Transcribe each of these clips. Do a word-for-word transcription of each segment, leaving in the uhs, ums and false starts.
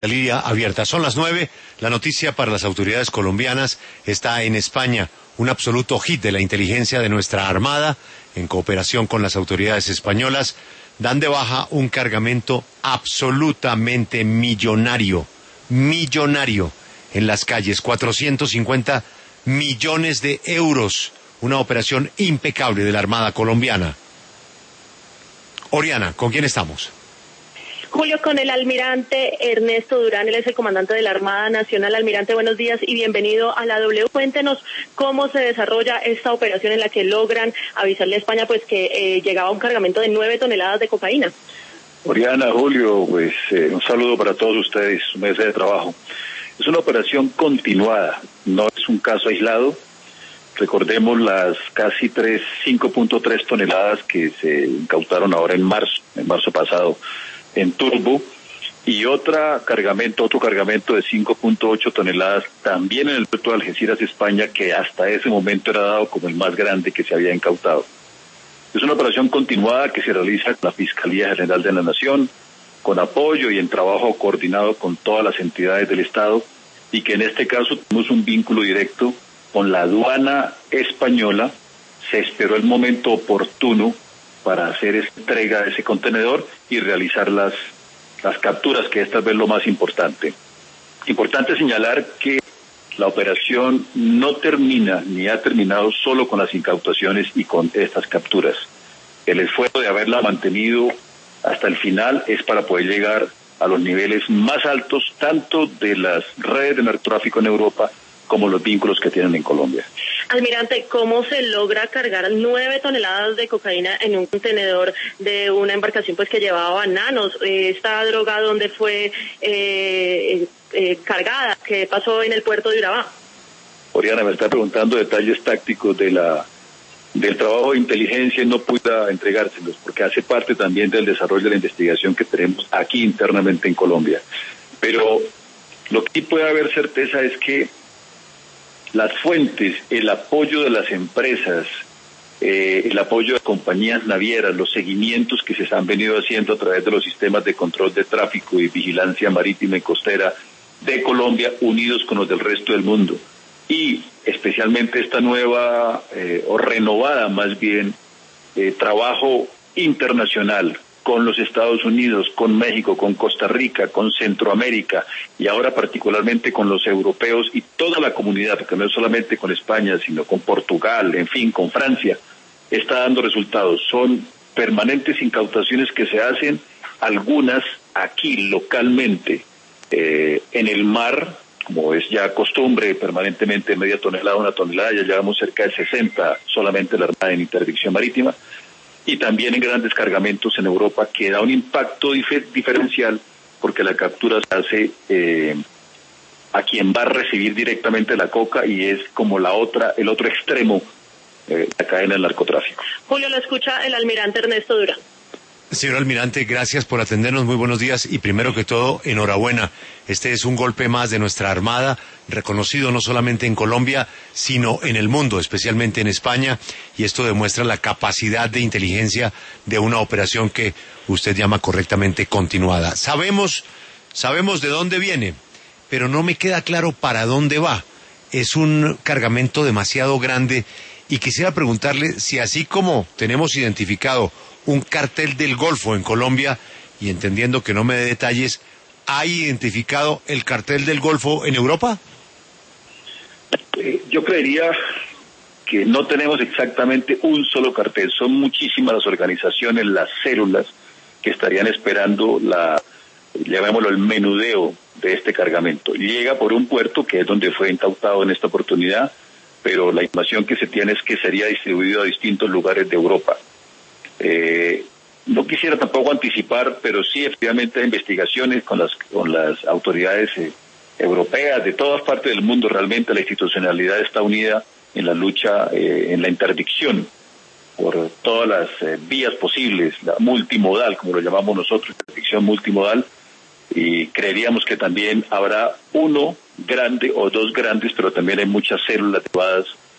Fiscalía abierta. Son las nueve. La noticia para las autoridades colombianas está en España. Un absoluto hit de la inteligencia de nuestra Armada, en cooperación con las autoridades españolas, dan de baja un cargamento absolutamente millonario, millonario, en las calles, cuatrocientos cincuenta millones de euros. Una operación impecable de la Armada colombiana. Oriana, ¿con quién estamos? Julio, con el almirante Ernesto Durán, él es el comandante de la Armada Nacional. Almirante, buenos días y bienvenido a la W. Cuéntenos cómo se desarrolla esta operación en la que logran avisarle a España pues que eh, llegaba un cargamento de nueve toneladas de cocaína. Oriana, Julio, pues eh, un saludo para todos ustedes, su mesa de trabajo. Es una operación continuada, no es un caso aislado. Recordemos las casi tres, cinco punto tres toneladas que se incautaron ahora en marzo, en marzo pasado, en Turbo, y otra cargamento, otro cargamento de cinco punto ocho toneladas también en el puerto de Algeciras, España, que hasta ese momento era dado como el más grande que se había incautado. Es una operación continuada que se realiza con la Fiscalía General de la Nación, con apoyo y en trabajo coordinado con todas las entidades del Estado, y que en este caso tenemos un vínculo directo con la aduana española. Se esperó el momento oportuno para hacer esta entrega de ese contenedor y realizar las, las capturas, que esta es lo más importante. Importante señalar que la operación no termina ni ha terminado solo con las incautaciones y con estas capturas. El esfuerzo de haberla mantenido hasta el final es para poder llegar a los niveles más altos, tanto de las redes de narcotráfico en Europa como los vínculos que tienen en Colombia. Almirante, ¿cómo se logra cargar nueve toneladas de cocaína en un contenedor de una embarcación pues que llevaba bananos? ¿Esta droga dónde fue eh, eh, cargada? ¿Qué pasó en el puerto de Urabá? Oriana, me está preguntando detalles tácticos de la del trabajo de inteligencia y no pueda entregárselos, porque hace parte también del desarrollo de la investigación que tenemos aquí internamente en Colombia. Pero lo que sí puede haber certeza es que las fuentes, el apoyo de las empresas, eh, el apoyo de compañías navieras, los seguimientos que se han venido haciendo a través de los sistemas de control de tráfico y vigilancia marítima y costera de Colombia, unidos con los del resto del mundo, y especialmente esta nueva eh, o renovada más bien eh, trabajo internacional con los Estados Unidos, con México, con Costa Rica, con Centroamérica y ahora particularmente con los europeos y toda la comunidad, porque no es solamente con España, sino con Portugal, en fin, con Francia, está dando resultados. Son permanentes incautaciones que se hacen, algunas aquí localmente, eh, en el mar, como es ya costumbre, permanentemente media tonelada, una tonelada, ya llevamos cerca de sesenta solamente la Armada en interdicción marítima, y también en grandes cargamentos en Europa, que da un impacto dif- diferencial porque la captura se hace eh, a quien va a recibir directamente la coca y es como la otra, el otro extremo de eh, la cadena del narcotráfico. Julio, lo escucha el almirante Ernesto Durán. Señor almirante, gracias por atendernos, muy buenos días y primero que todo, enhorabuena. Este es un golpe más de nuestra Armada, reconocido no solamente en Colombia, sino en el mundo, especialmente en España, y esto demuestra la capacidad de inteligencia de una operación que usted llama correctamente continuada. Sabemos, sabemos de dónde viene, pero no me queda claro para dónde va. Es un cargamento demasiado grande y quisiera preguntarle si así como tenemos identificado un cartel del Golfo en Colombia, y entendiendo que no me dé detalles, ¿ha identificado el cartel del Golfo en Europa? Eh, yo creería que no tenemos exactamente un solo cartel, son muchísimas las organizaciones, las células que estarían esperando la, llamémoslo el menudeo de este cargamento. Llega por un puerto que es donde fue incautado en esta oportunidad, pero la información que se tiene es que sería distribuido a distintos lugares de Europa. Eh, no quisiera tampoco anticipar, pero sí efectivamente hay investigaciones con las con las autoridades eh, europeas de todas partes del mundo. Realmente la institucionalidad está unida en la lucha, eh, en la interdicción por todas las eh, vías posibles, la multimodal, como lo llamamos nosotros, interdicción multimodal, y creeríamos que también habrá uno grande o dos grandes, pero también hay muchas células derivadas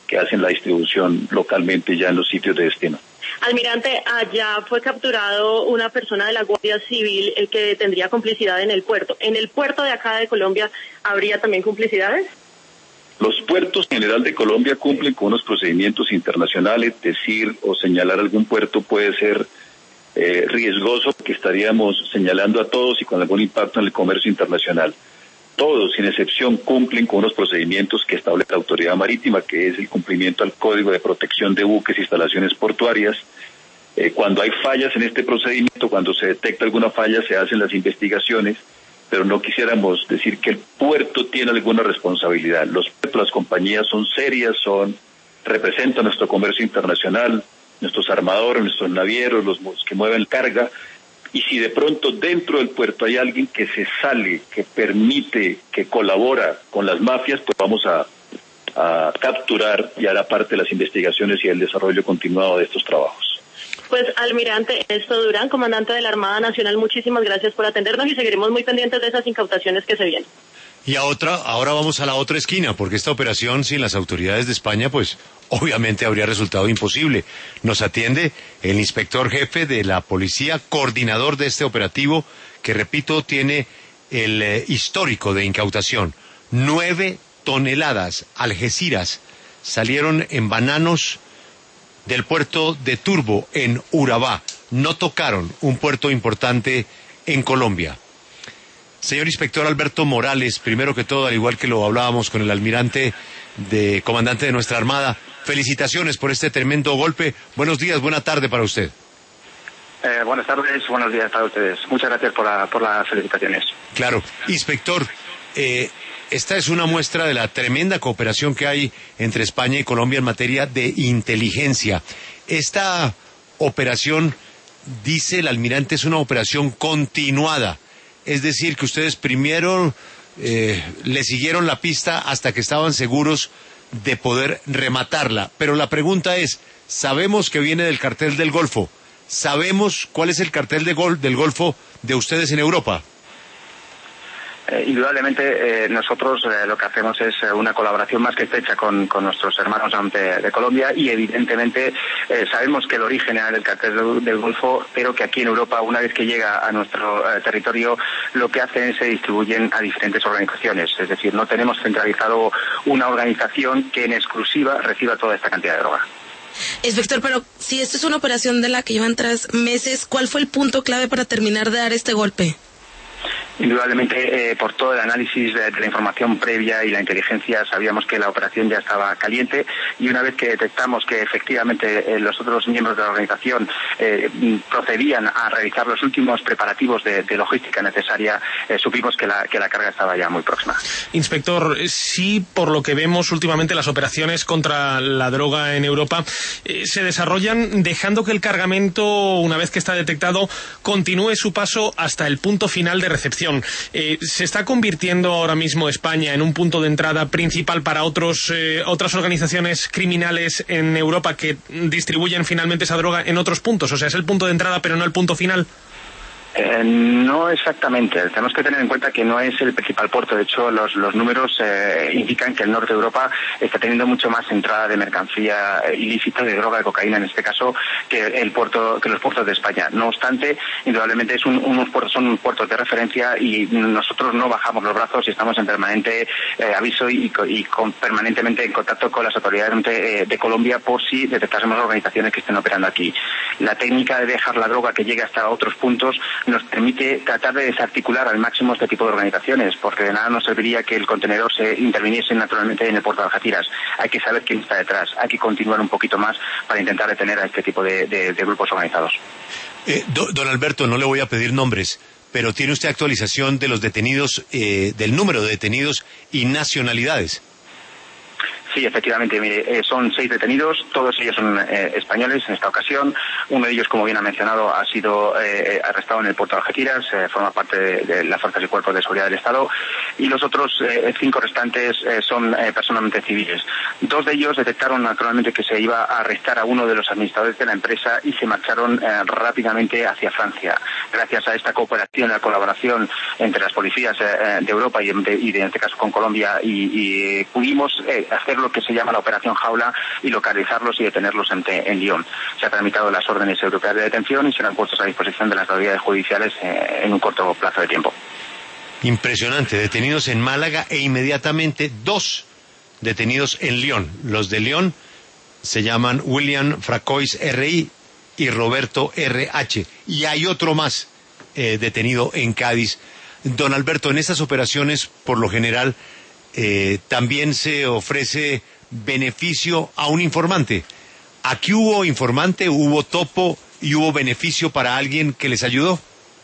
que hacen la distribución localmente ya en los sitios de destino. Almirante, allá fue capturado una persona de la Guardia Civil eh, que tendría complicidad en el puerto. ¿En el puerto de acá de Colombia habría también complicidades? Los puertos en general de Colombia cumplen con unos procedimientos internacionales. Decir o señalar algún puerto puede ser eh, riesgoso, porque estaríamos señalando a todos y con algún impacto en el comercio internacional. Todos, sin excepción, cumplen con unos procedimientos que establece la Autoridad Marítima, que es el cumplimiento al Código de Protección de Buques e Instalaciones Portuarias. Eh, cuando hay fallas en este procedimiento, cuando se detecta alguna falla, se hacen las investigaciones, pero no quisiéramos decir que el puerto tiene alguna responsabilidad. Los puertos, las compañías son serias, son representan nuestro comercio internacional, nuestros armadores, nuestros navieros, los que mueven carga. Y si de pronto dentro del puerto hay alguien que se sale, que permite, que colabora con las mafias, pues vamos a, a capturar y hará parte de las investigaciones y el desarrollo continuado de estos trabajos. Pues, Almirante Ernesto Durán, comandante de la Armada Nacional, muchísimas gracias por atendernos y seguiremos muy pendientes de esas incautaciones que se vienen. Y a otra, ahora vamos a la otra esquina, porque esta operación sin las autoridades de España, pues obviamente habría resultado imposible. Nos atiende el inspector jefe de la policía, coordinador de este operativo, que repito, tiene el eh, histórico de incautación. Nueve toneladas Algeciras salieron en bananos del puerto de Turbo, en Urabá. No tocaron un puerto importante en Colombia. Señor inspector Alberto Morales, primero que todo, al igual que lo hablábamos con el almirante de comandante de nuestra Armada, felicitaciones por este tremendo golpe. Buenos días, buena tarde para usted. Eh, buenas tardes, buenos días para ustedes. Muchas gracias por, la, por las felicitaciones. Claro. Inspector, eh, esta es una muestra de la tremenda cooperación que hay entre España y Colombia en materia de inteligencia. Esta operación, dice el almirante, es una operación continuada. Es decir, que ustedes primero eh, le siguieron la pista hasta que estaban seguros de poder rematarla. Pero la pregunta es, sabemos que viene del cartel del Golfo. ¿Sabemos cuál es el cartel de gol, del Golfo de ustedes en Europa? Eh, indudablemente eh, nosotros eh, lo que hacemos es eh, una colaboración más que estrecha con, con nuestros hermanos de, de Colombia y evidentemente eh, sabemos que el origen era del cartel del, del Golfo, pero que aquí en Europa, una vez que llega a nuestro eh, territorio, lo que hacen es se distribuyen a diferentes organizaciones. Es decir, no tenemos centralizado una organización que en exclusiva reciba toda esta cantidad de droga. Inspector, pero si esta es una operación de la que llevan tres meses, ¿cuál fue el punto clave para terminar de dar este golpe? Indudablemente, eh, por todo el análisis de, de la información previa y la inteligencia, sabíamos que la operación ya estaba caliente y una vez que detectamos que efectivamente eh, los otros miembros de la organización eh, procedían a realizar los últimos preparativos de, de logística necesaria, eh, supimos que la, que la carga estaba ya muy próxima. Inspector, sí, por lo que vemos últimamente, las operaciones contra la droga en Europa eh, se desarrollan dejando que el cargamento, una vez que está detectado, continúe su paso hasta el punto final de recepción. Eh, ¿Se está convirtiendo ahora mismo España en un punto de entrada principal para otros, eh, otras organizaciones criminales en Europa que distribuyen finalmente esa droga en otros puntos? O sea, ¿es el punto de entrada pero no el punto final? Eh, no exactamente. Tenemos que tener en cuenta que no es el principal puerto. De hecho, los, los números eh, indican que el norte de Europa está teniendo mucho más entrada de mercancía ilícita, de droga, de cocaína en este caso, que el puerto, que los puertos de España. No obstante, indudablemente es un, unos puertos, son puertos de referencia y nosotros no bajamos los brazos y estamos en permanente eh, aviso y, y con, permanentemente en contacto con las autoridades de, de Colombia por si detectásemos organizaciones que estén operando aquí. La técnica de dejar la droga que llegue hasta otros puntos nos permite tratar de desarticular al máximo este tipo de organizaciones, porque de nada nos serviría que el contenedor se interviniese naturalmente en el puerto de Algeciras. Hay que saber quién está detrás, hay que continuar un poquito más para intentar detener a este tipo de, de, de grupos organizados. Eh, do, don Alberto, no le voy a pedir nombres, pero ¿tiene usted actualización de los detenidos, eh, del número de detenidos y nacionalidades? Sí, efectivamente, mire, eh, son seis detenidos, todos ellos son eh, españoles en esta ocasión. Uno de ellos, como bien ha mencionado, ha sido eh, arrestado en el puerto de Algeciras, eh, forma parte de, de las fuerzas y cuerpos de seguridad del Estado, y los otros eh, cinco restantes eh, son eh, personalmente civiles. Dos de ellos detectaron naturalmente que se iba a arrestar a uno de los administradores de la empresa y se marcharon eh, rápidamente hacia Francia. Gracias a esta cooperación, a la colaboración entre las policías eh, de Europa y, de, y de, en este caso con Colombia, y, y pudimos eh, hacerlo lo que se llama la Operación Jaula y localizarlos y detenerlos en, en Lyon. Se han tramitado las órdenes europeas de detención y serán puestos a disposición de las autoridades judiciales eh, en un corto plazo de tiempo. Impresionante, detenidos en Málaga e inmediatamente dos detenidos en Lyon. Los de Lyon se llaman William Fracois R I y Roberto R H. Y hay otro más eh, detenido en Cádiz. Don Alberto, en estas operaciones, por lo general, eh, también se ofrece beneficio a un informante. ¿Aquí hubo informante, hubo topo y hubo beneficio para alguien que les ayudó?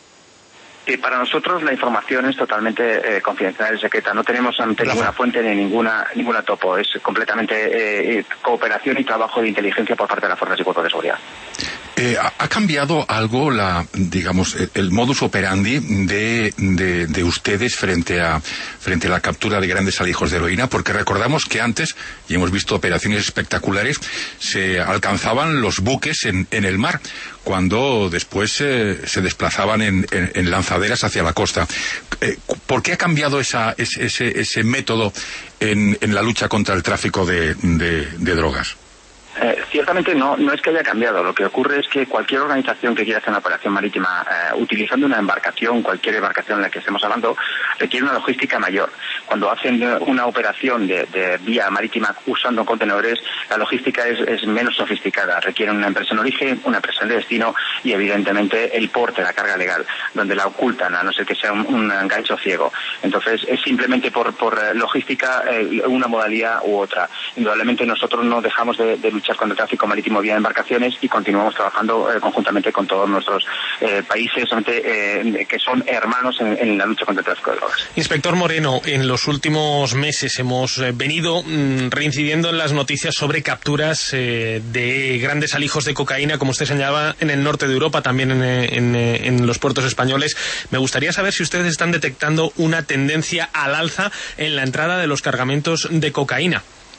Y para nosotros la información es totalmente eh, confidencial y secreta. No tenemos ante ninguna fuente ni ninguna ninguna topo. Es completamente eh, cooperación y trabajo de inteligencia por parte de las fuerzas y cuerpos de seguridad. Eh, ¿Ha cambiado algo la, digamos, el, el modus operandi de, de, de ustedes frente a frente a la captura de grandes alijos de heroína? Porque recordamos que antes, y hemos visto operaciones espectaculares, se alcanzaban los buques en, en el mar, cuando después eh, se desplazaban en, en, en lanzaderas hacia la costa. Eh, ¿Por qué ha cambiado esa, ese, ese método en, en la lucha contra el tráfico de, de, de drogas? Eh, ciertamente no, no es que haya cambiado. Lo que ocurre es que cualquier organización que quiera hacer una operación marítima eh, utilizando una embarcación, cualquier embarcación en la que estemos hablando, requiere una logística mayor. Cuando hacen una operación de, de vía marítima usando contenedores, la logística es, es menos sofisticada. Requieren una empresa en origen, una empresa en destino y evidentemente el porte, la carga legal, donde la ocultan, a no ser que sea un, un gancho ciego. Entonces es simplemente por, por logística eh, una modalidad u otra. Indudablemente nosotros no dejamos de, de luchar contra el tráfico marítimo vía embarcaciones y continuamos trabajando eh, conjuntamente con todos nuestros eh, países eh, que son hermanos en, en la lucha contra el tráfico de drogas. Inspector Moreno, en los últimos meses hemos eh, venido mm, reincidiendo en las noticias sobre capturas eh, de grandes alijos de cocaína, como usted señalaba, en el norte de Europa, también en, en, en los puertos españoles. Me gustaría saber si ustedes están detectando una tendencia al alza en la entrada de los cargamentos de cocaína.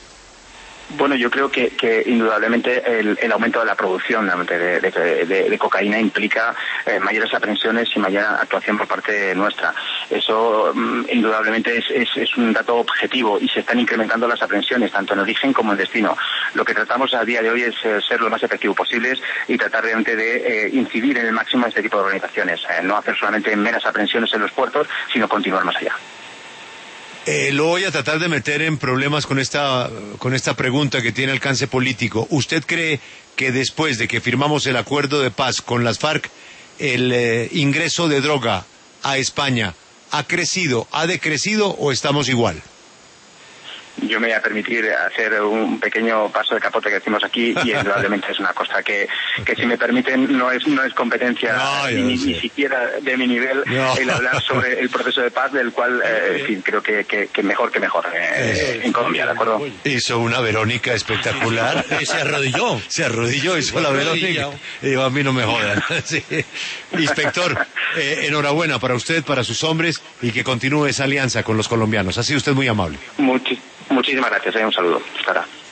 Bueno, yo creo que, que indudablemente el, el aumento de la producción de, de, de, de cocaína implica eh, mayores aprehensiones y mayor actuación por parte nuestra. Eso um, indudablemente es, es, es un dato objetivo y se están incrementando las aprehensiones tanto en origen como en destino. Lo que tratamos a día de hoy es eh, ser lo más efectivo posibles y tratar realmente de eh, incidir en el máximo en este tipo de organizaciones. Eh, no hacer solamente meras aprehensiones en los puertos, sino continuar más allá. Eh, lo voy a tratar de meter en problemas con esta, con esta pregunta que tiene alcance político. ¿Usted cree que después de que firmamos el acuerdo de paz con las FARC, el eh, ingreso de droga a España ha crecido, ha decrecido o estamos igual? Yo me voy a permitir hacer un pequeño paso de capote que decimos aquí y indudablemente es una cosa que, que si me permiten no es no es competencia no, ni, ni siquiera de mi nivel no. El hablar sobre el proceso de paz del cual eh, en fin, creo que, que, que mejor que mejor eh, en Colombia, ¿de acuerdo? Hizo una Verónica espectacular. Se arrodilló. Se arrodilló, hizo la Verónica. Y digo, a mí no me jodan. Sí. Inspector, eh, enhorabuena para usted, para sus hombres y que continúe esa alianza con los colombianos. Ha sido usted muy amable. Muchísimas Muchísimas gracias, eh, un saludo. Hasta ahora.